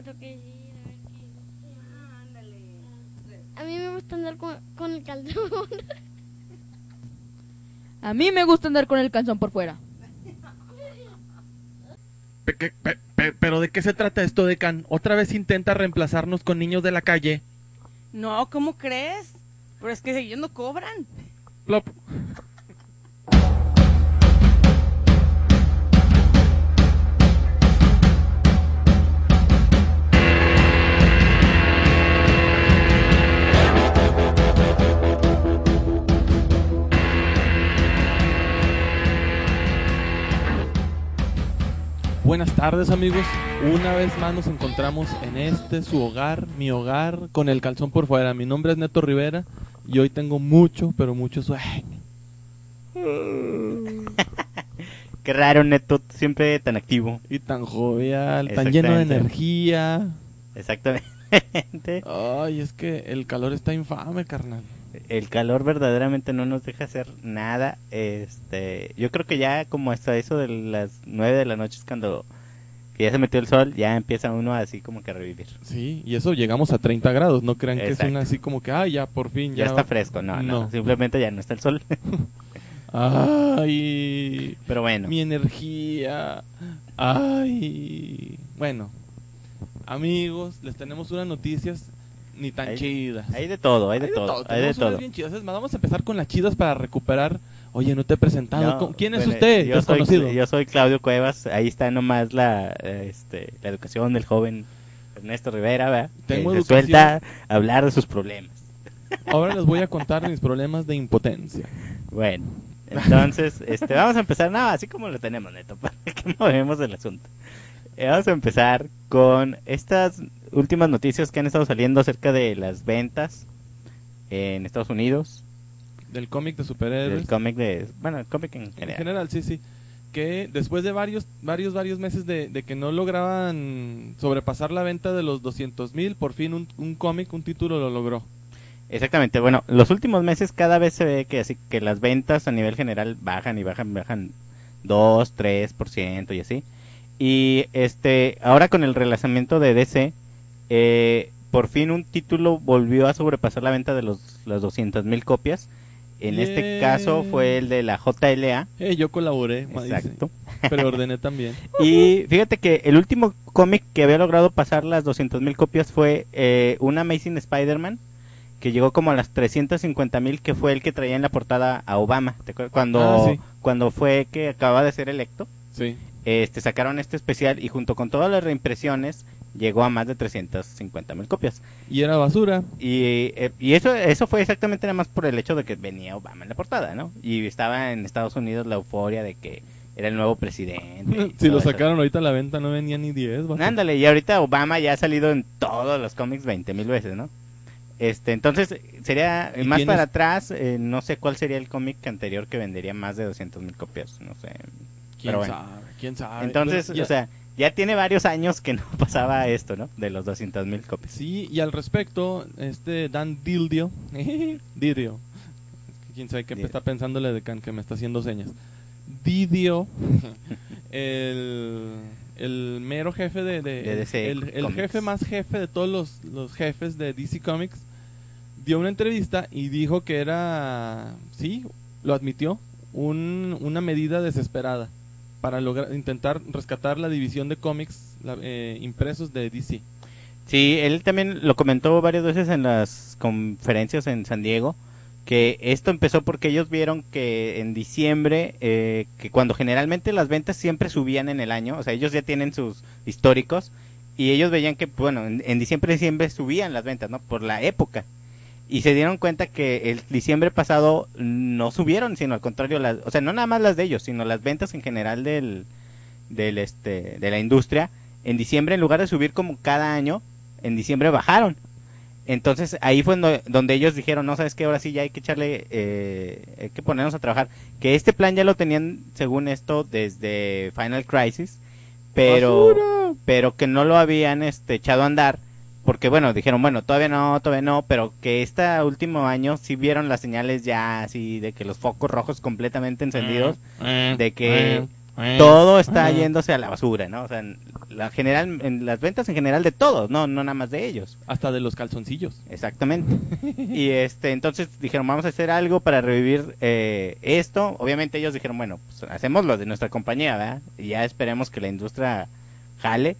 toque sí, a ver qué. Ándale. A mí me gusta andar con el calzón. A mí me gusta andar con el calzón por fuera. Pero ¿de qué se trata esto, Decan? ¿Otra vez intenta reemplazarnos con niños de la calle? No, ¿cómo crees? Pero es que ellos no cobran. Plop. Buenas tardes, amigos. Una vez más nos encontramos en este su hogar, mi hogar, con el calzón por fuera. Mi nombre es Neto Rivera y hoy tengo mucho, pero mucho sueño. Qué raro, Neto, siempre tan activo. Y tan jovial, tan lleno de energía. Exactamente. Ay, es que el calor está infame, carnal. El calor verdaderamente no nos deja hacer nada. Yo creo que ya como hasta eso de las 9 de la noche es cuando que ya se metió el sol, ya empieza uno así como que a revivir. Sí, y eso llegamos a 30 grados, no crean que es Exacto. una así como que, ya por fin. Ya está fresco, no, simplemente ya no está el sol. Ay, pero bueno. Mi energía. Ay, bueno, amigos, les tenemos unas noticias ni tan chidas. Hay de todo, hay de todo. Tenemos unas bien chidas. Es más, vamos a empezar con las chidas para recuperar. Oye, no te he presentado. No, ¿Quién es usted? Desconocido. Yo soy Claudio Cuevas. Ahí está nomás la educación del joven Ernesto Rivera, ¿verdad? Tengo que educación. suelta a hablar de sus problemas. Ahora les voy a contar mis problemas de impotencia. Bueno, entonces, vamos a empezar, así como lo tenemos, Neto, para que movemos el asunto. Vamos a empezar con estas últimas noticias que han estado saliendo acerca de las ventas en Estados Unidos. Del cómic de superhéroes. El cómic en general. En general, sí. Que después de varios meses de que no lograban sobrepasar la venta de los 200,000, por fin un cómic, un título lo logró. Exactamente, bueno, los últimos meses cada vez se ve que las ventas a nivel general bajan 2, 3% y así. Y ahora con el relanzamiento de DC, por fin un título volvió a sobrepasar la venta de las 200,000 copias. En este caso fue el de la JLA. Yo colaboré. Exacto. Pero ordené también. Y fíjate que el último cómic que había logrado pasar las 200,000 copias fue un Amazing Spider-Man, que llegó como a las 350,000, que fue el que traía en la portada a Obama. ¿Te acuerdas? Cuando fue que acababa de ser electo. Sí. Sacaron este especial y junto con todas las reimpresiones llegó a más de 350,000 copias. Y era basura. Y eso fue exactamente nada más por el hecho de que venía Obama en la portada, ¿no? Y estaba en Estados Unidos la euforia de que era el nuevo presidente. Si lo sacaron ahorita a la venta no venía ni 10. Ándale, y ahorita Obama ya ha salido en todos los cómics 20,000 veces, ¿no? Entonces sería más para atrás, no sé cuál sería el cómic anterior que vendería más de 200,000 copias, no sé. ¿Quién sabe? Entonces, o sea, ya tiene varios años que no pasaba esto, ¿no? De los 200,000 copias. Sí, y al respecto, Dan Didio, quién sabe qué está pensándole de que me está haciendo señas. Didio, el mero jefe de DC el jefe más jefe de todos los jefes de DC Comics, dio una entrevista y dijo que era, sí, lo admitió, una medida desesperada para intentar rescatar la división de cómics impresos de DC. Sí, él también lo comentó varias veces en las conferencias en San Diego, que esto empezó porque ellos vieron que en diciembre, que cuando generalmente las ventas siempre subían en el año, o sea, ellos ya tienen sus históricos, y ellos veían que, bueno, en diciembre subían las ventas, ¿no? Por la época. Y se dieron cuenta que el diciembre pasado no subieron, sino al contrario, o sea, no nada más las de ellos, sino las ventas en general de la industria. En diciembre, en lugar de subir como cada año, en diciembre bajaron. Entonces ahí fue donde ellos dijeron, no, sabes qué, ahora sí ya hay que echarle, hay que ponernos a trabajar. Que este plan ya lo tenían, según esto, desde Final Crisis, pero que no lo habían echado a andar. Porque bueno, dijeron, bueno, todavía no, pero que este último año sí vieron las señales ya así de que los focos rojos completamente encendidos, de que todo está yéndose a la basura, ¿no? O sea, en las ventas en general de todos, no nada más de ellos. Hasta de los calzoncillos. Exactamente. Y entonces dijeron, vamos a hacer algo para revivir esto. Obviamente ellos dijeron, bueno, pues hacemos lo de nuestra compañía, ¿verdad? Y ya esperemos que la industria jale.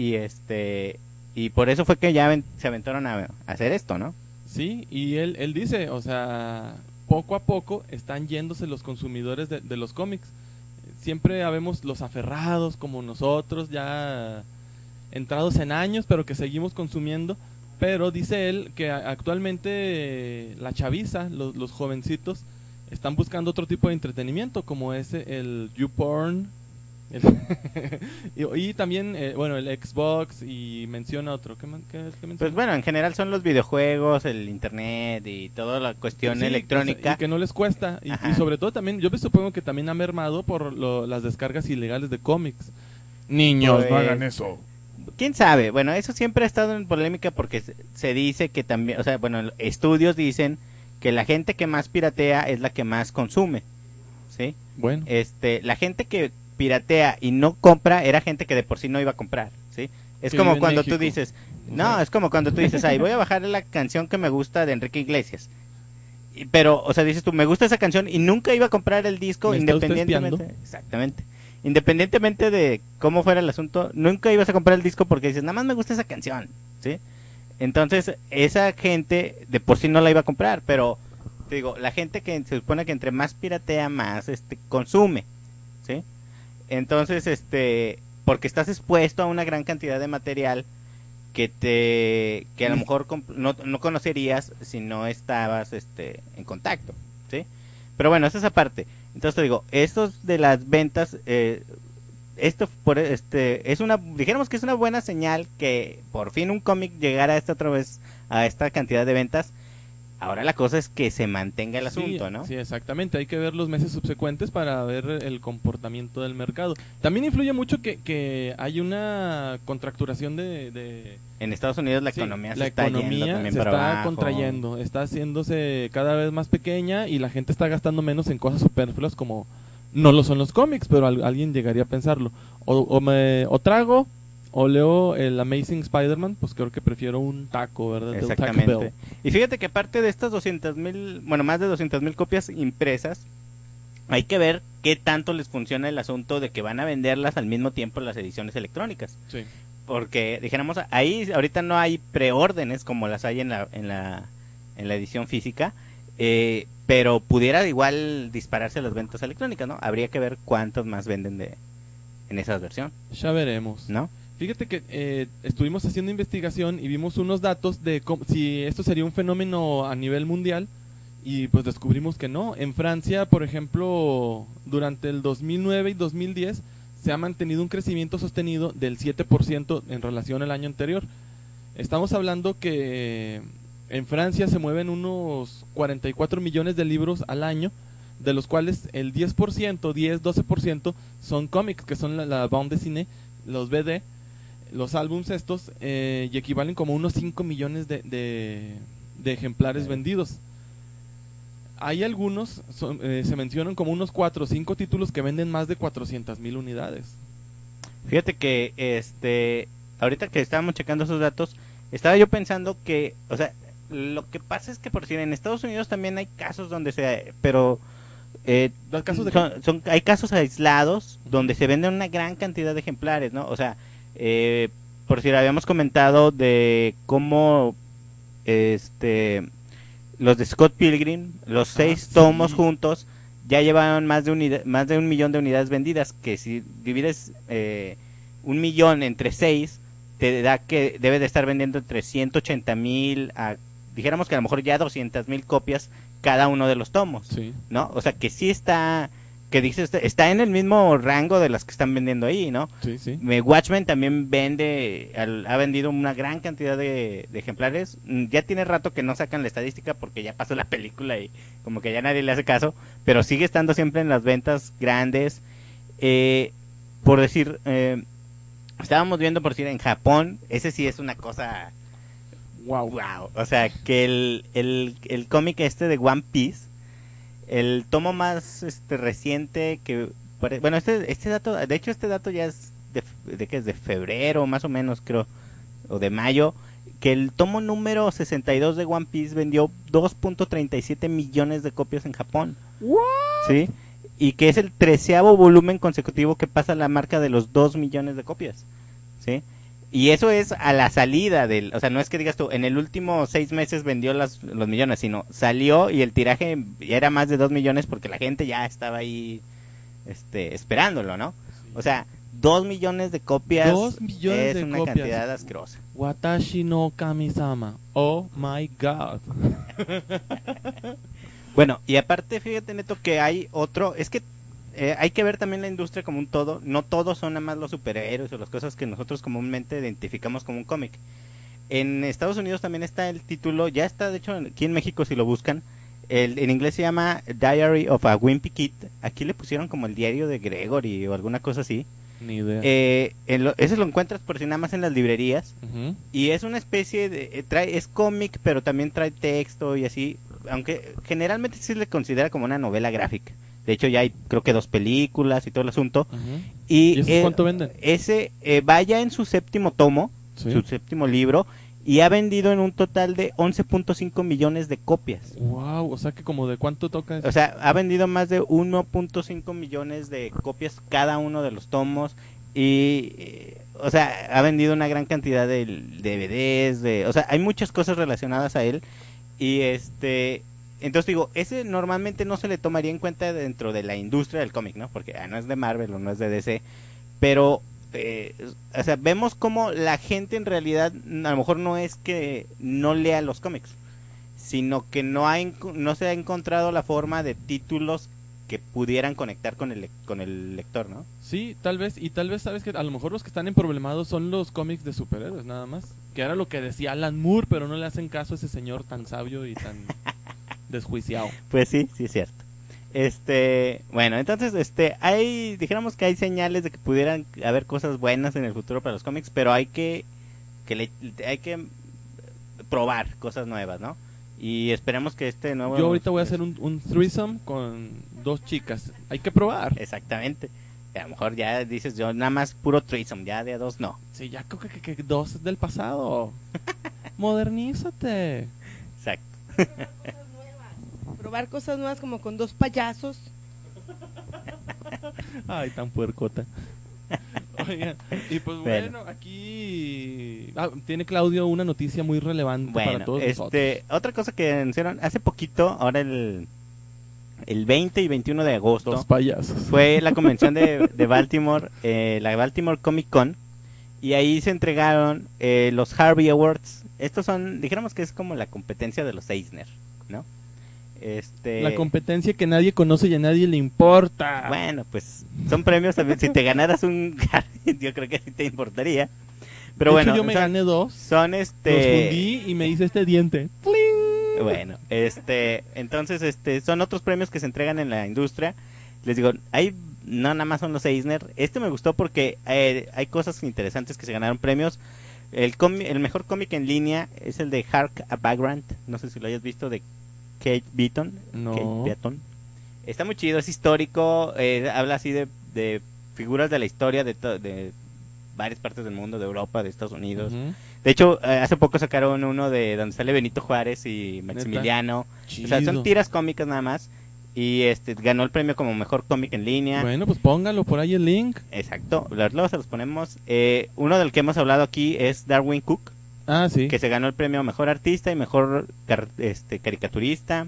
Y por eso fue que ya se aventaron a hacer esto, ¿no? Sí, y él dice, o sea, poco a poco están yéndose los consumidores de los cómics. Siempre habemos los aferrados como nosotros, ya entrados en años, pero que seguimos consumiendo. Pero dice él que actualmente la chaviza, los jovencitos, están buscando otro tipo de entretenimiento, como es el YouPorn. Y también, bueno, el Xbox, y menciona otro. ¿Qué menciona? Pues bueno, en general son los videojuegos, el internet y toda la cuestión electrónica. Y que no les cuesta. Y sobre todo también, yo me supongo que también ha mermado por las descargas ilegales de cómics. Niños, pues, no hagan eso. ¿Quién sabe? Bueno, eso siempre ha estado en polémica porque se dice que también, o sea, bueno, estudios dicen que la gente que más piratea es la que más consume, ¿sí? Bueno. La gente que piratea y no compra era gente que de por sí no iba a comprar, ¿sí? Es como cuando tú dices, es como cuando tú dices, ay, voy a bajar la canción que me gusta de Enrique Iglesias. Pero, o sea, dices tú, me gusta esa canción y nunca iba a comprar el disco independientemente. Exactamente. Independientemente de cómo fuera el asunto, nunca ibas a comprar el disco porque dices, nada más me gusta esa canción, ¿sí? Entonces, esa gente de por sí no la iba a comprar, pero te digo, la gente que se supone que entre más piratea, más consume, ¿sí? Entonces, porque estás expuesto a una gran cantidad de material que a lo mejor no conocerías si no estabas en contacto, ¿sí? Pero bueno, esa es esa parte. Entonces te digo, estos de las ventas, dijéramos que es una buena señal que por fin un cómic llegara otra vez a esta cantidad de ventas. Ahora la cosa es que se mantenga el asunto, ¿no? Sí, exactamente. Hay que ver los meses subsecuentes para ver el comportamiento del mercado. También influye mucho que hay una contracturación de... En Estados Unidos la economía se está contrayendo, está haciéndose cada vez más pequeña y la gente está gastando menos en cosas superfluas como no lo son los cómics, pero alguien llegaría a pensarlo. O trago o leo el Amazing Spider-Man, pues creo que prefiero un taco, ¿verdad? Exactamente. Y fíjate que aparte de estas 200,000, bueno, más de 200,000 copias impresas, hay que ver qué tanto les funciona el asunto de que van a venderlas al mismo tiempo las ediciones electrónicas. Sí. Porque, dijéramos, ahí ahorita no hay preórdenes como las hay en la edición física, pero pudiera igual dispararse las ventas electrónicas, ¿no? Habría que ver cuántos más venden en esa versión. Ya veremos. ¿No? Fíjate que estuvimos haciendo investigación y vimos unos datos de si esto sería un fenómeno a nivel mundial y pues descubrimos que no. En Francia, por ejemplo, durante el 2009 y 2010 se ha mantenido un crecimiento sostenido del 7% en relación al año anterior. Estamos hablando que en Francia se mueven unos 44 millones de libros al año, de los cuales el 10%, son cómics, que son la bande dessinée, los BD, los álbums estos, y equivalen como unos 5 millones de ejemplares vendidos. Hay algunos, se mencionan como unos 4 o 5 títulos que venden más de 400,000 unidades. Fíjate que ahorita que estábamos checando esos datos, estaba yo pensando que, o sea, lo que pasa es que por si en Estados Unidos también hay casos donde pero hay casos aislados donde se venden una gran cantidad de ejemplares, ¿no? O sea, por si habíamos comentado de cómo los de Scott Pilgrim, los 6 tomos juntos ya llevaban más de 1 millón de unidades vendidas, que si divides 1 millón entre 6 te da que debe de estar vendiendo entre 180,000 a, dijéramos que a lo mejor ya 200,000 copias cada uno de los tomos, sí, ¿no? O sea que sí está en el mismo rango de las que están vendiendo ahí, ¿no? Sí, sí. Watchmen también ha vendido una gran cantidad de ejemplares. Ya tiene rato que no sacan la estadística porque ya pasó la película y como que ya nadie le hace caso, pero sigue estando siempre en las ventas grandes. Por decir, estábamos viendo por decir en Japón, ese sí es una cosa wow. O sea, que el cómic de One Piece, el tomo más reciente que bueno, este dato, de hecho este dato ya es de que es de febrero más o menos, creo, o de mayo, que el tomo número 62 de One Piece vendió 2.37 millones de copias en Japón. ¿Sí? Y que es el 13º volumen consecutivo que pasa la marca de los 2 millones de copias. ¿Sí? Y eso es a la salida del, o sea, no es que digas tú, en el último 6 meses vendió los millones, sino salió y el tiraje ya era más de 2 millones porque la gente ya estaba ahí esperándolo, ¿no? O sea, 2 millones de copias 2 millones es de una copias. cantidad asquerosa. Watashi no Kami-sama. Oh my god. Bueno, y aparte, fíjate, Neto, que hay otro, es que hay que ver también la industria como un todo, no todos son nada más los superhéroes o las cosas que nosotros comúnmente identificamos como un cómic. En Estados Unidos también está el título, ya está de hecho aquí en México si lo buscan, en inglés se llama Diary of a Wimpy Kid, aquí le pusieron como el diario de Gregory o alguna cosa así. Ni idea. Ese lo encuentras por si nada más en las librerías. Ujú. Y es una especie de es cómic, pero también trae texto y así, aunque generalmente sí se le considera como una novela gráfica. De hecho ya hay creo que 2 películas y todo el asunto. Ujú. Y esos cuánto venden? Ese va ya en su 7º tomo, Sí. su 7º libro, y ha vendido en un total de 11.5 millones de copias. Wow, o sea que como de cuánto toca eso. O sea, ha vendido más de 1.5 millones de copias cada uno de los tomos y, o sea, ha vendido una gran cantidad de DVDs, o sea, hay muchas cosas relacionadas a él y entonces digo, ese normalmente no se le tomaría en cuenta dentro de la industria del cómic, ¿no? Porque no es de Marvel o no es de DC, pero o sea, vemos como la gente en realidad a lo mejor no es que no lea los cómics, sino que no se ha encontrado la forma de títulos que pudieran conectar con el lector, ¿no? Sí, tal vez, y tal vez sabes que a lo mejor los que están emproblemados son los cómics de superhéroes nada más, que era lo que decía Alan Moore, pero no le hacen caso a ese señor tan sabio y tan desjuiciado. Pues sí es cierto. Bueno, entonces dijéramos que hay señales de que pudieran haber cosas buenas en el futuro para los cómics, pero hay que probar cosas nuevas, ¿no? Y esperemos que nuevo... Yo ahorita voy a hacer un threesome con 2 chicas. Hay que probar. Exactamente. Y a lo mejor ya dices, yo nada más puro threesome, ya de a 2 no. Sí, ya creo que 2 es del pasado. Modernízate. Exacto. Probar cosas nuevas como con 2 payasos. Ay, tan puercota. Oigan, y pues bueno, aquí tiene Claudio una noticia muy relevante para todos nosotros. Otra cosa que anunciaron hace poquito, ahora el 20 y 21 de agosto, 2 payasos. fue la convención de Baltimore, la Baltimore Comic Con, y ahí se entregaron los Harvey Awards. Estos dijéramos que es como la competencia de los Eisner, ¿no? La competencia que nadie conoce y a nadie le importa. Bueno, pues son premios también. Si te ganaras un yo creo que sí te importaría. Pero de bueno, hecho, yo me gané 2. Son Los fundí y me hice este diente. ¡Pling! Bueno, entonces son otros premios que se entregan en la industria. Les digo, no nada más son los Eisner. Me gustó porque hay cosas interesantes que se ganaron premios. El mejor cómic en línea es el de Hark a Vagrant. No sé si lo hayas visto, de Kate Beaton. No. Kate Beaton. Está muy chido, es histórico, habla así de figuras de la historia de varias partes del mundo, de Europa, de Estados Unidos. Uh-huh. De hecho, hace poco sacaron uno de donde sale Benito Juárez y Maximiliano. O sea, son tiras cómicas nada más. Y ganó el premio como mejor cómic en línea. Bueno, pues póngalo por ahí el link. Exacto, luego se los ponemos. Uno del que hemos hablado aquí es Darwin Cook. Ah, sí. Que se ganó el premio mejor artista y mejor caricaturista.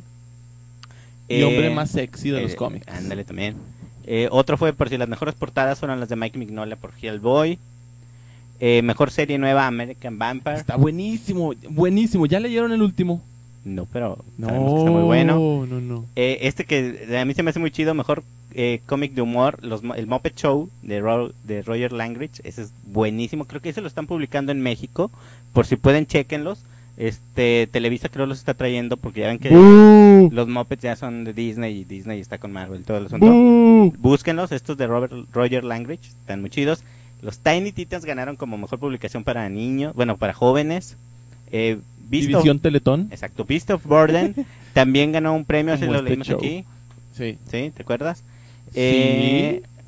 Y hombre más sexy de los cómics. Ándale también. Otro fue, por si las mejores portadas fueron las de Mike Mignola por Hellboy. Mejor serie nueva, American Vampire. Está buenísimo, buenísimo. ¿Ya leyeron el último? No, pero sabemos que está muy bueno. No. Que a mí se me hace muy chido, mejor cómic de humor, el Muppet Show de Roger Langridge. Ese es buenísimo. Creo que ese lo están publicando en México. Por si pueden, chéquenlos. Televisa creo los está trayendo porque ya ven que los Muppets ya son de Disney y Disney está con Marvel, todo el asunto. Búsquenlos, estos de Roger Langridge, están muy chidos. Los Tiny Titans ganaron como mejor publicación para niños, bueno, para jóvenes. División Teletón. Exacto, Beast of Burden también ganó un premio, así Como lo leímos show. aquí. Sí. ¿Sí? ¿Te acuerdas? Sí.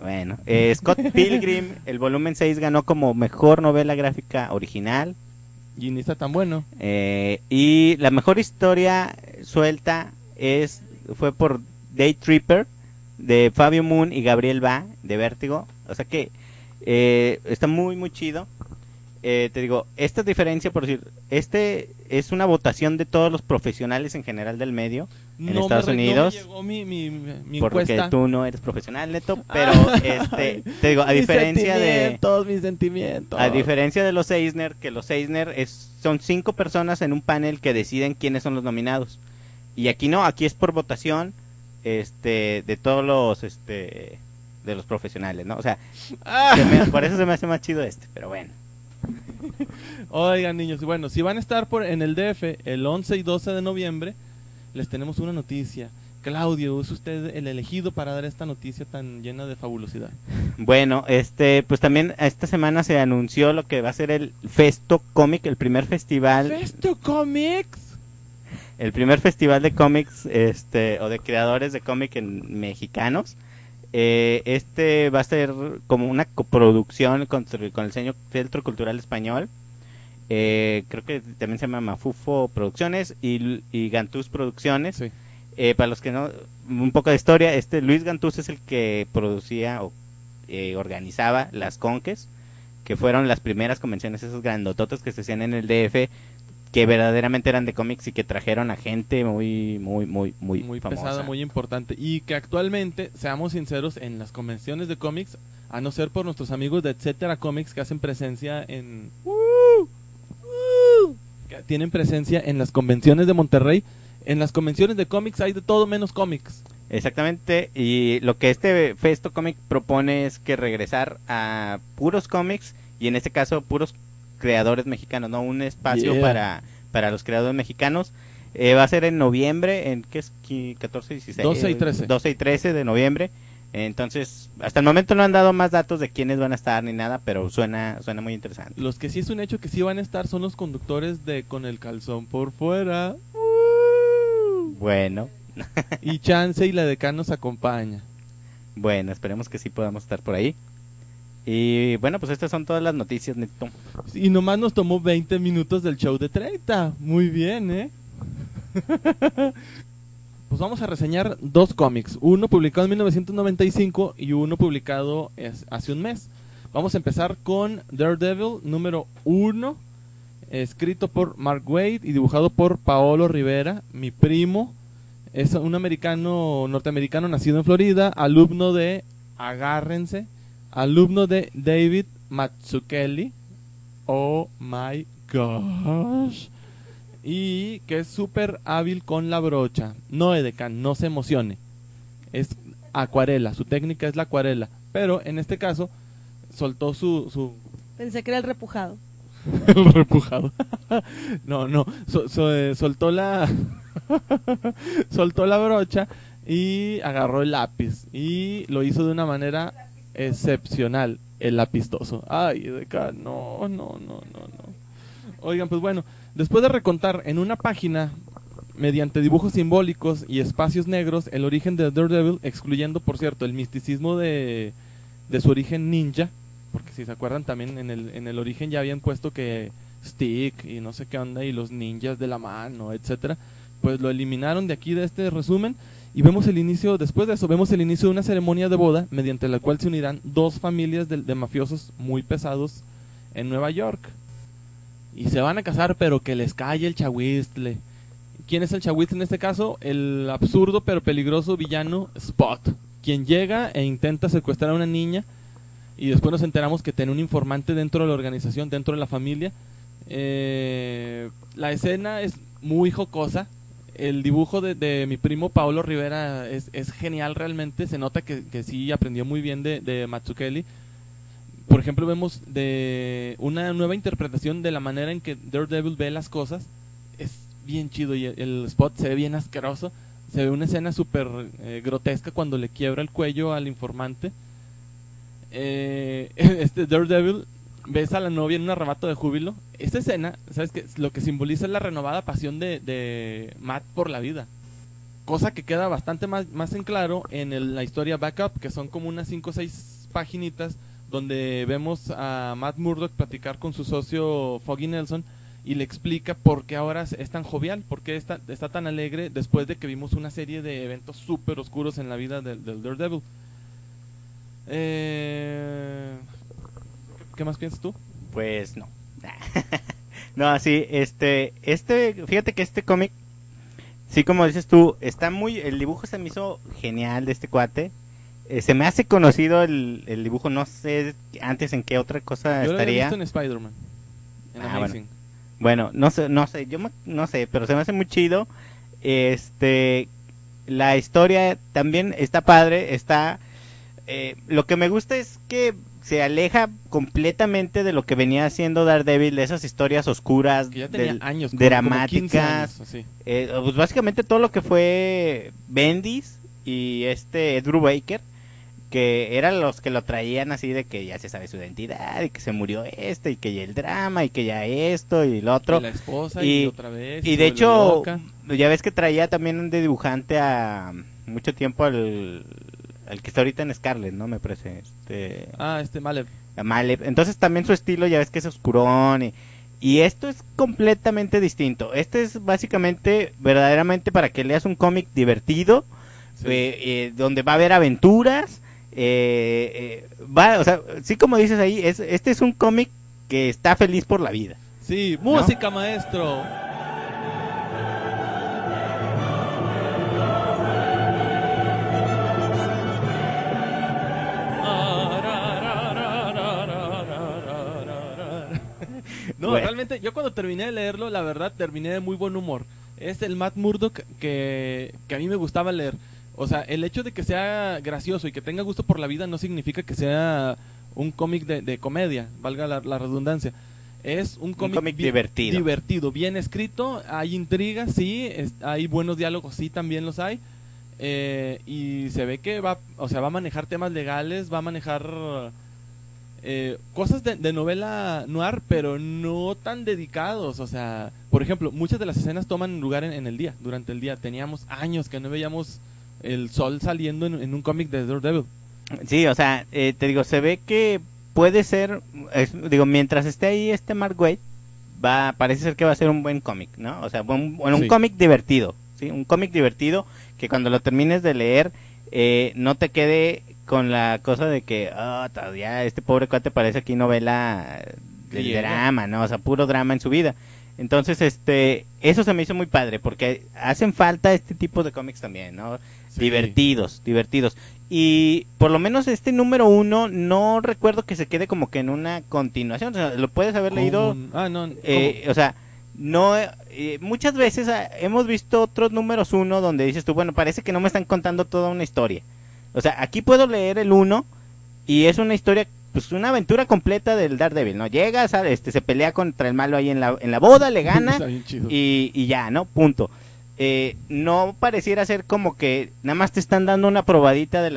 Bueno, Scott Pilgrim, el volumen 6 ganó como mejor novela gráfica original. Y ni está tan bueno. Y la mejor historia suelta fue por Day Tripper de Fabio Moon y Gabriel Ba de Vértigo. O sea que está muy muy chido. Te digo, esta diferencia, por decir, es una votación de todos los profesionales en general del medio en Estados Unidos. No me llegó mi porque encuesta. tú no eres profesional, Neto, pero te digo, a diferencia mis sentimientos. A diferencia de los Eisner, que los Eisner son 5 personas en un panel que deciden quiénes son los nominados. Y aquí no, aquí es por votación de todos los de los profesionales, ¿no? O sea, por eso se me hace más chido pero bueno. Oigan, niños, bueno, si van a estar en el DF el 11 y 12 de noviembre, les tenemos una noticia. Claudio, es usted el elegido para dar esta noticia tan llena de fabulosidad. Bueno, pues también esta semana se anunció lo que va a ser el Festo Comic, el primer festival. ¿Festo Comics? El primer festival de cómics, o de creadores de cómic mexicanos. Va a ser como una coproducción con el Centro Cultural Español. Creo que también se llama Mafufo Producciones y Gantús Producciones. Sí. Para los que no, un poco de historia, Luis Gantús es el que producía o organizaba las Conques, que fueron las primeras convenciones, esos grandototes que se hacían en el DF, que verdaderamente eran de cómics y que trajeron a gente muy famosa. Pesada, muy importante, y que actualmente, seamos sinceros, en las convenciones de cómics, a no ser por nuestros amigos de Etcétera Comics que hacen presencia que tienen presencia en las convenciones de Monterrey, en las convenciones de cómics hay de todo menos cómics. Exactamente, y lo que este Festo Comic propone es que regresar a puros cómics, y en este caso puros creadores mexicanos, ¿no? Un espacio para los creadores mexicanos. Va a ser en noviembre, ¿qué es? 14 y 16. 12 y 13. 12 y 13 de noviembre. Entonces, hasta el momento no han dado más datos de quiénes van a estar ni nada, pero suena muy interesante. Los que sí es un hecho que sí van a estar son los conductores de Con el Calzón por Fuera. Bueno. Y Chance y la Decana nos acompaña. Bueno, esperemos que sí podamos estar por ahí. Y bueno, pues estas son todas las noticias, Neto. Y nomás nos tomó 20 minutos del show de 30. Muy bien, Pues vamos a reseñar 2 cómics. Uno publicado en 1995 y uno publicado hace un mes. Vamos a empezar con Daredevil número 1, escrito por Mark Waid y dibujado por Paolo Rivera, mi primo. Es un norteamericano nacido en Florida, alumno de David Mazzucchelli. Oh my gosh. Y que es súper hábil con la brocha. No, edecán, no se emocione. Es acuarela, su técnica es la acuarela. Pero en este caso, soltó su... Pensé que era el repujado. El repujado. No, soltó la... soltó la brocha y agarró el lápiz. Y lo hizo de una manera excepcional. El lapistoso. Ay, edecán, no. Oigan, pues bueno, después de recontar en una página, mediante dibujos simbólicos y espacios negros, el origen de Daredevil, excluyendo, por cierto, el misticismo de su origen ninja, porque si se acuerdan también en el origen ya habían puesto que Stick y no sé qué onda y los ninjas de la mano, etcétera, pues lo eliminaron de aquí de este resumen y vemos después de eso, vemos el inicio de una ceremonia de boda mediante la cual se unirán 2 familias de mafiosos muy pesados en Nueva York. Y se van a casar, pero que les calle el chahuiztle. ¿Quién es el chahuiztle en este caso? El absurdo pero peligroso villano Spot, quien llega e intenta secuestrar a una niña. Y después nos enteramos que tiene un informante dentro de la organización, dentro de la familia. La escena es muy jocosa. El dibujo de mi primo Paolo Rivera es genial realmente. Se nota que sí aprendió muy bien de Mazzucchelli. Por ejemplo, vemos de una nueva interpretación de la manera en que Daredevil ve las cosas. Es bien chido y el Spot se ve bien asqueroso. Se ve una escena súper grotesca cuando le quiebra el cuello al informante. Daredevil besa a la novia en un arrebato de júbilo. Esta escena, ¿sabes qué? Lo que simboliza es la renovada pasión de Matt por la vida. cosa que queda bastante más en claro en la historia Backup, que son como unas 5 o 6 paginitas donde vemos a Matt Murdock platicar con su socio Foggy Nelson y le explica por qué ahora es tan jovial, por qué está tan alegre después de que vimos una serie de eventos súper oscuros en la vida del Daredevil. ¿Qué más piensas tú? Pues no. No, sí, fíjate que este cómic, sí, como dices tú, está el dibujo se me hizo genial de este cuate. Se me hace conocido el dibujo, no sé antes en qué otra cosa Yo lo había estaría. visto en Spider-Man, en Amazing. Bueno, no sé, no sé, pero se me hace muy chido. La historia también está padre, lo que me gusta es que se aleja completamente de lo que venía haciendo Daredevil, de esas historias oscuras, Que ya tenía años, dramáticas, como 15 años, así. Pues básicamente todo lo que fue Bendis y Ed Brubaker, que eran los que lo traían así de que ya se sabe su identidad y que se murió y que ya el drama y que ya esto y lo otro. Y la esposa y otra vez. Y de hecho, ya ves que traía también de dibujante a mucho tiempo al que está ahorita en Scarlet, ¿no? Me parece. Malev. Malev. Entonces también su estilo ya ves que es oscurón y esto es completamente distinto. Este es básicamente, verdaderamente para que leas un cómic divertido, sí. Donde va a haber aventuras. O sea, sí, como dices ahí, este es un cómic que está feliz por la vida. Sí, música, ¿no? Maestro. No, bueno. Realmente yo cuando terminé de leerlo, la verdad, terminé de muy buen humor. Es el Matt Murdock que a mí me gustaba leer. O sea, el hecho de que sea gracioso y que tenga gusto por la vida no significa que sea un cómic de comedia, valga la redundancia. Es un cómic divertido, bien escrito, hay intrigas, sí, hay buenos diálogos, sí, también los hay. Y se ve que va a manejar temas legales, va a manejar cosas de novela noir, pero no tan dedicados. O sea, por ejemplo, muchas de las escenas toman lugar en el día, durante el día. Teníamos años que no veíamos el sol saliendo en un cómic de Daredevil. Sí, o sea, te digo, se ve que puede ser, mientras esté ahí Mark Waid, parece ser que va a ser un buen cómic, ¿no? O sea, un cómic divertido, ¿sí? Un cómic divertido que cuando lo termines de leer no te quede con la cosa de que todavía este pobre cuate parece aquí novela del drama, ¿no? O sea, puro drama en su vida. Entonces, eso se me hizo muy padre porque hacen falta este tipo de cómics también, ¿no? Sí. Divertidos. Y por lo menos número 1 no recuerdo que se quede como que en una continuación, o sea, lo puedes haber leído. O sea, no, muchas veces hemos visto otros números 1 donde dices tú, bueno, parece que no me están contando toda una historia. O sea, aquí puedo leer el 1 y es una historia, pues una aventura completa del Daredevil, ¿no? Llega, se pelea contra el malo ahí en la boda, le gana y ya, ¿no? Punto. No pareciera ser como que nada más te están dando una probadita de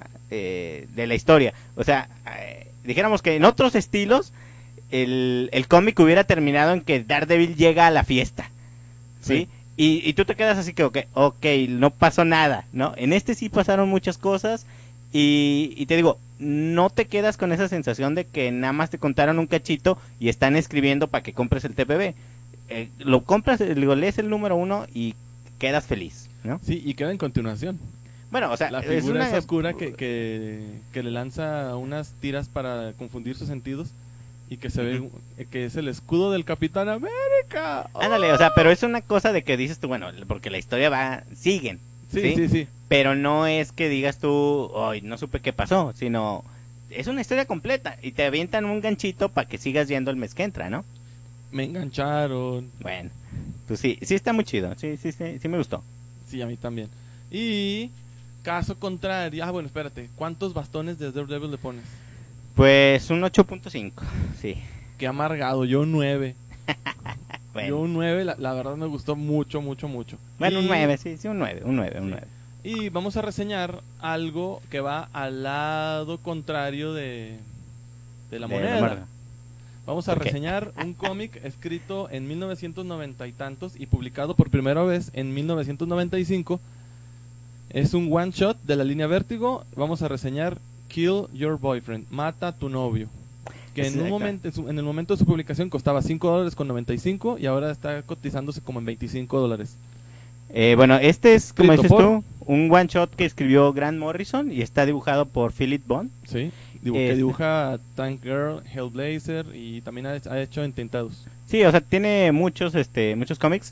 la historia. O sea, dijéramos que en otros estilos el cómic hubiera terminado en que Daredevil llega a la fiesta, ¿sí? Y tú te quedas así que, ok, no pasó nada, ¿no? En este sí pasaron muchas cosas y te digo, no te quedas con esa sensación de que nada más te contaron un cachito y están escribiendo para que compres el TPB. Lo compras, lees el número 1 y quedas feliz, ¿no? Sí, y queda en continuación. Bueno, o sea, la figura esa oscura que le lanza unas tiras para confundir sus sentidos y que se ve que es el escudo del Capitán América. Ándale, o sea, pero es una cosa de que dices tú, bueno, porque la historia siguen. Sí. Pero no es que digas tú, no supe qué pasó, sino es una historia completa y te avientan un ganchito para que sigas viendo el mes que entra, ¿no? Me engancharon. Bueno, pues sí está muy chido. Sí me gustó. Sí, a mí también. Y caso contrario, bueno, espérate, ¿cuántos bastones de Daredevil le pones? Pues un 8.5, sí. Qué amargado, yo un 9. Bueno. Yo un 9, la verdad me gustó mucho. Bueno, un 9, sí, un 9. Y vamos a reseñar algo que va al lado contrario de la moneda. Vamos a reseñar un cómic escrito en 1990 y tantos y publicado por primera vez en 1995 Es un one shot de la línea Vértigo. Vamos a reseñar Kill Your Boyfriend, mata a tu novio. Que en un momento, en el momento de su publicación costaba $5.95 y ahora está cotizándose como en $25. Bueno, este es, como Escrito dices por- tú, un one shot que escribió Grant Morrison y está dibujado por Philip Bond. Sí, que dibuja Tank Girl, Hellblazer y también ha hecho Intentados. Sí, o sea, tiene muchos cómics.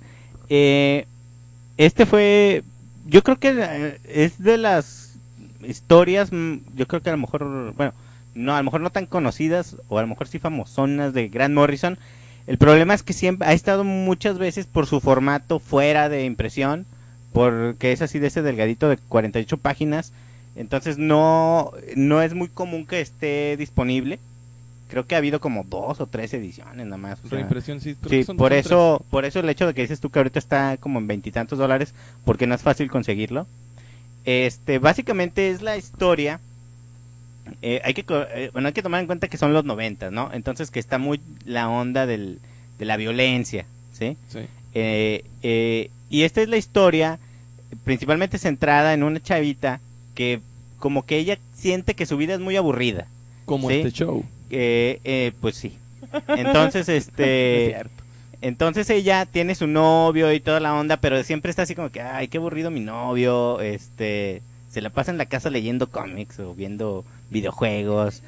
Este fue, yo creo que es de las historias, yo creo que a lo mejor, bueno, no, a lo mejor no tan conocidas, o a lo mejor sí famosonas de Grant Morrison. El problema es que siempre ha estado muchas veces por su formato fuera de impresión, porque es así de ese delgadito de 48 páginas, entonces no es muy común que esté disponible. Creo que ha habido como 2 o 3 ediciones nada más. O sea, Reimpresión, sí, creo sí, que son por son eso el hecho de que dices tú que ahorita está como en $20 porque no es fácil conseguirlo. Básicamente es la historia. Hay que tomar en cuenta que son los 90, ¿no? Entonces que está muy la onda de la violencia, ¿sí? tres. Sí. Y esta es la historia principalmente centrada en una chavita que como que ella siente que su vida es muy aburrida. Como ¿sí? este show. Pues sí. Entonces, Es cierto. entonces ella tiene su novio y toda la onda, pero siempre está así como que, ay, qué aburrido mi novio, se la pasa en la casa leyendo cómics o viendo videojuegos,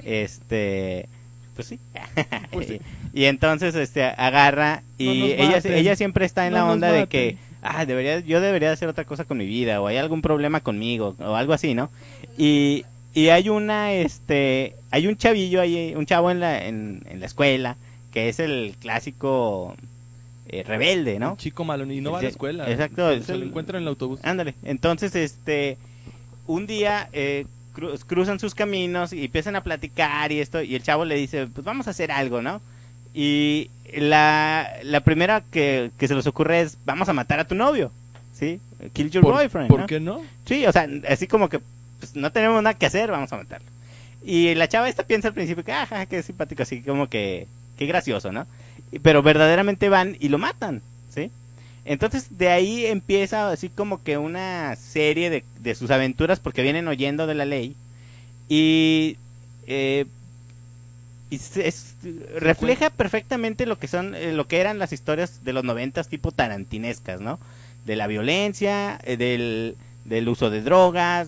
pues sí. Pues sí. Y entonces, agarra y No nos ella maten. siempre está en No la nos onda de maten. que, yo debería hacer otra cosa con mi vida, o hay algún problema conmigo, o algo así, ¿no? Y hay hay un chavillo, hay un chavo en la escuela, que es el clásico rebelde, ¿no? Un chico malo y no va a la escuela. Exacto. Se lo encuentra en el autobús. Ándale. Entonces, un día cruzan sus caminos y empiezan a platicar y el chavo le dice, pues vamos a hacer algo, ¿no? Y la primera que se les ocurre es, vamos a matar a tu novio, ¿sí? Kill your boyfriend, ¿Por ¿no? qué no? Sí, o sea, así como que pues, no tenemos nada que hacer, vamos a matarlo. Y la chava esta piensa al principio que, qué simpático, así como que, qué gracioso, ¿no? Pero verdaderamente van y lo matan, ¿sí? Entonces de ahí empieza así como que una serie de sus aventuras porque vienen oyendo de la ley y refleja perfectamente lo que son lo que eran las historias de los 90 tipo tarantinescas, ¿no? De la violencia, del uso de drogas,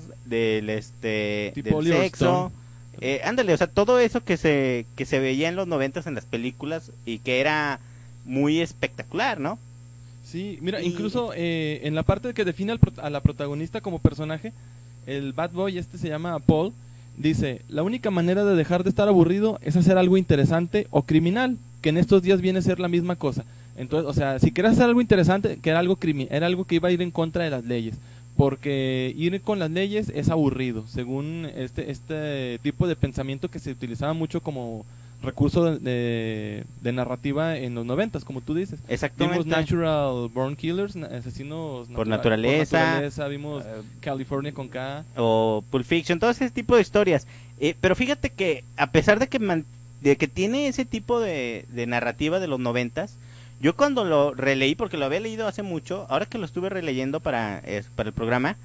Tipo del Oliver sexo. Stone. Ándale, o sea, todo eso que se veía en los 90 en las películas y que era muy espectacular, ¿no? Sí, mira, Y- incluso en la parte que define a la protagonista como personaje, el bad boy se llama Paul, dice, la única manera de dejar de estar aburrido es hacer algo interesante o criminal, que en estos días viene a ser la misma cosa. Entonces, o sea, si quieres hacer algo interesante, que era algo era algo que iba a ir en contra de las leyes, porque ir con las leyes es aburrido, según este tipo de pensamiento que se utilizaba mucho como recurso de narrativa en los 90s, como tú dices. Exactamente. Vimos Natural Born Killers, asesinos Por naturaleza. Vimos California con K. O Pulp Fiction, todo ese tipo de historias. Pero fíjate que a pesar de que tiene ese tipo de narrativa de los 90s, yo cuando lo releí, porque lo había leído hace mucho, ahora que lo estuve releyendo para el programa,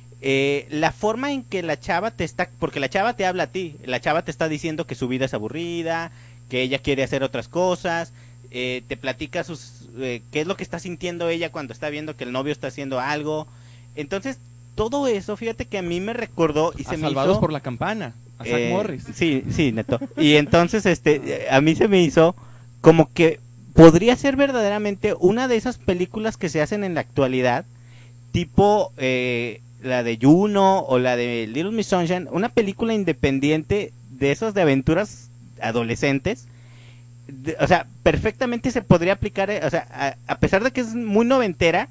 la forma en que la chava porque la chava te habla a ti, la chava te está diciendo que su vida es aburrida, que ella quiere hacer otras cosas, te platica qué es lo que está sintiendo ella cuando está viendo que el novio está haciendo algo. Entonces, todo eso, fíjate que a mí me recordó y se me Salvados hizo por la Campana, a Zack Morris. Sí, neto. Y entonces, a mí se me hizo como que podría ser verdaderamente una de esas películas que se hacen en la actualidad, tipo la de Juno o la de Little Miss Sunshine, una película independiente de esos de aventuras adolescentes. O sea, perfectamente se podría aplicar, o sea, a pesar de que es muy noventera,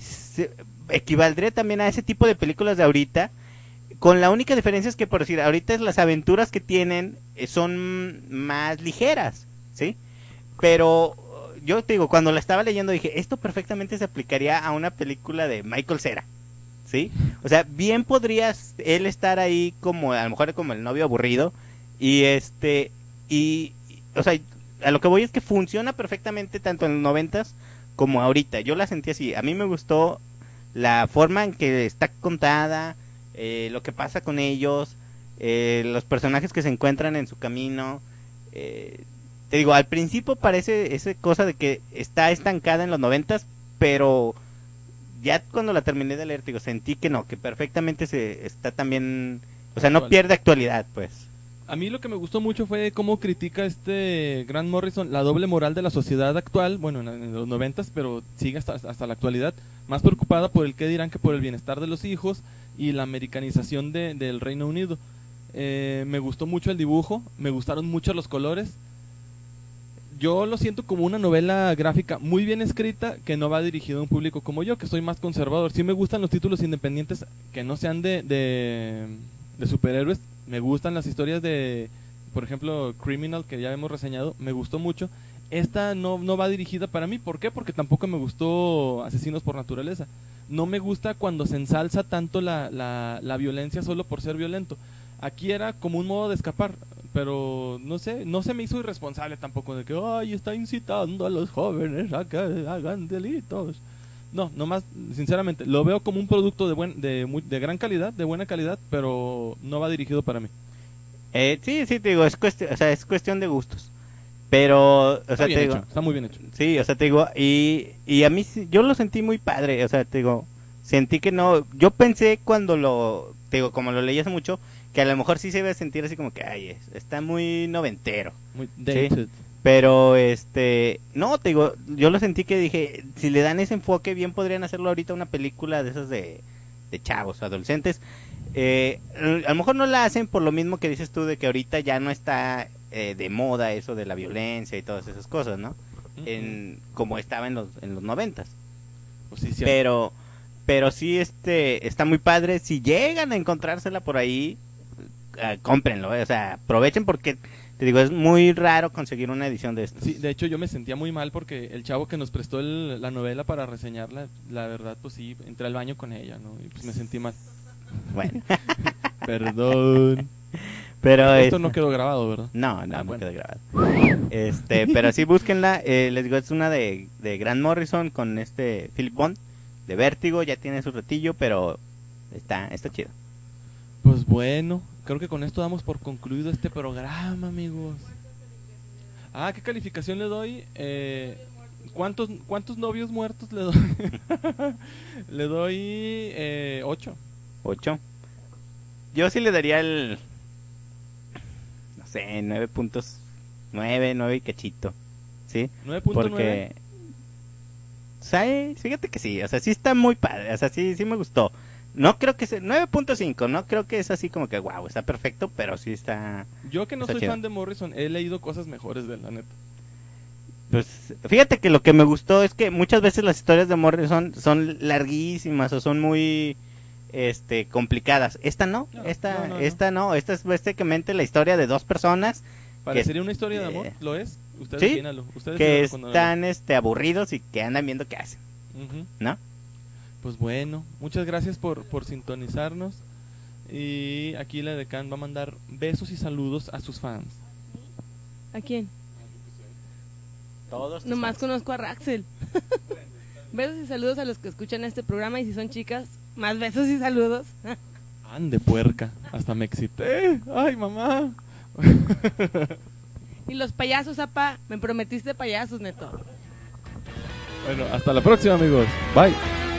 equivaldría también a ese tipo de películas de ahorita, con la única diferencia es que, por decir, ahorita las aventuras que tienen son más ligeras, ¿sí? Pero yo te digo, cuando la estaba leyendo dije, esto perfectamente se aplicaría a una película de Michael Cera, ¿sí? O sea, bien podrías él estar ahí como, a lo mejor como el novio aburrido, y o sea, a lo que voy es que funciona perfectamente tanto en los 90s como ahorita. Yo la sentí así, a mí me gustó la forma en que está contada, lo que pasa con ellos, los personajes que se encuentran en su camino. Te digo, al principio parece esa cosa de que está estancada en los 90s, pero ya cuando la terminé de leer, te digo, sentí que no, que perfectamente está también, o sea, no pierde actualidad, pues. A mí lo que me gustó mucho fue cómo critica Grant Morrison la doble moral de la sociedad actual, bueno, en los 90s, pero sigue hasta la actualidad, más preocupada por el qué dirán que por el bienestar de los hijos y la americanización del Reino Unido. Me gustó mucho el dibujo, me gustaron mucho los colores. Yo lo siento como una novela gráfica muy bien escrita que no va dirigido a un público como yo, que soy más conservador. Sí me gustan los títulos independientes que no sean de superhéroes. Me gustan las historias de, por ejemplo, Criminal, que ya hemos reseñado, me gustó mucho. Esta no va dirigida para mí. ¿Por qué? Porque tampoco me gustó Asesinos por Naturaleza. No me gusta cuando se ensalza tanto la violencia solo por ser violento. Aquí era como un modo de escapar, pero no sé, no se me hizo irresponsable tampoco de que, ay, está incitando a los jóvenes a que hagan delitos. No, nomás, sinceramente, lo veo como un producto de gran calidad, de buena calidad, pero no va dirigido para mí. Sí, te digo, es cuestión de gustos. Pero, o sea, te digo, está muy bien hecho. Sí, o sea, te digo, y a mí yo lo sentí muy padre, o sea, te digo, sentí que no, yo pensé cuando te digo, como lo leí hace mucho, que a lo mejor sí se iba a sentir así como que, ay, está muy noventero. Muy dated. ¿Sí? Pero, no, te digo, yo lo sentí que dije, si le dan ese enfoque, bien podrían hacerlo ahorita una película de esas de chavos, adolescentes. A lo mejor no la hacen por lo mismo que dices tú, de que ahorita ya no está de moda eso de la violencia y todas esas cosas, ¿no? Como estaba en los 90s. Pues sí, sí. Pero sí, está muy padre. Si llegan a encontrársela por ahí, cómprenlo, o sea, aprovechen porque, te digo, es muy raro conseguir una edición de estas. Sí, de hecho yo me sentía muy mal porque el chavo que nos prestó la novela para reseñarla, la verdad, pues sí, entré al baño con ella, ¿no? Y pues me sentí mal. Bueno. Perdón. Pero esto no quedó grabado, ¿verdad? No bueno. quedó grabado. Pero sí, búsquenla. Les digo, es una de Grant Morrison con Philip Bond, de Vértigo. Ya tiene su ratillo, pero está chido. Pues bueno, creo que con esto damos por concluido este programa, amigos. ¿Qué calificación le doy? ¿Cuántos novios muertos le doy? Le doy 8. 8. Yo sí le daría el, no sé, 9.9 y cachito. ¿Sí? 9.9. Porque, ¿sabes? Fíjate que sí, o sea, sí está muy padre, o sea, sí me gustó. No creo que sea 9.5, no creo que es así como que wow, está perfecto, pero sí está. Yo que no soy chido. fan de Morrison, he leído cosas mejores de él, la neta. Pues fíjate que lo que me gustó es que muchas veces las historias de Morrison son larguísimas o son muy complicadas. Esta no, esta es básicamente la historia de dos personas. Parecería una historia de amor, ¿lo es? Ustedes sí, opínalo. Ustedes que están aburridos y que andan viendo qué hacen. ¿No? Pues bueno, muchas gracias por sintonizarnos. Y aquí la Edecán va a mandar besos y saludos a sus fans. ¿A quién? Todos. Nomás conozco a Raxel. Besos y saludos a los que escuchan este programa, y si son chicas, más besos y saludos. Ande puerca, hasta me excité. Ay, mamá. Y los payasos, apá, me prometiste payasos, Neto. Bueno, hasta la próxima, amigos. Bye.